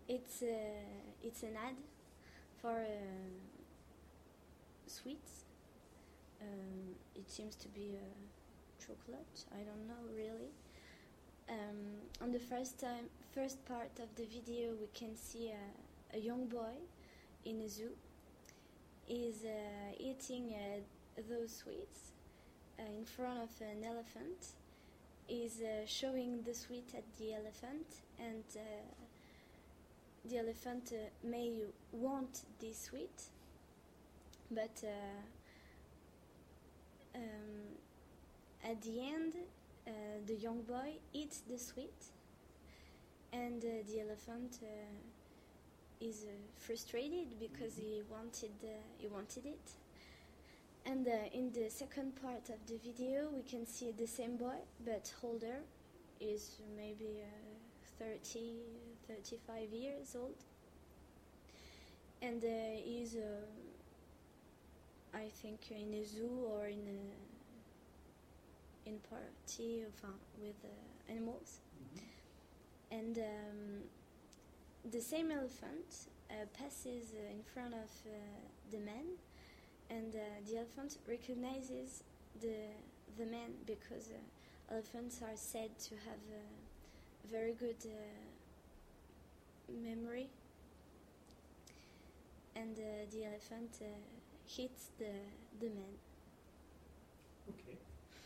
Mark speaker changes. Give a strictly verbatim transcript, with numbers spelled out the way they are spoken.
Speaker 1: It's uh, it's an ad for uh, sweets. Um, it seems to be uh, chocolate. I don't know really. Um, on the first time, first part of the video, we can see a, a young boy in a zoo. He's uh, eating uh, those sweets uh, in front of an elephant. He's uh, showing the sweet at the elephant, and uh, the elephant uh, may want this sweet, but uh, um, at the end, uh, the young boy eats the sweet, and uh, the elephant uh, is uh, frustrated because he wanted uh, he wanted it. And uh, in the second part of the video, we can see the same boy, but older. Is maybe uh, thirty, thirty-five years old. And uh, he's, uh, I think, in a zoo or in a in party enfin, with uh, animals. Mm-hmm. And um, the same elephant uh, passes uh, in front of uh, the man. And uh, the elephant recognizes the the man because uh, elephants are said to have a very good uh, memory. And uh, the elephant uh, hits the the man.
Speaker 2: Okay.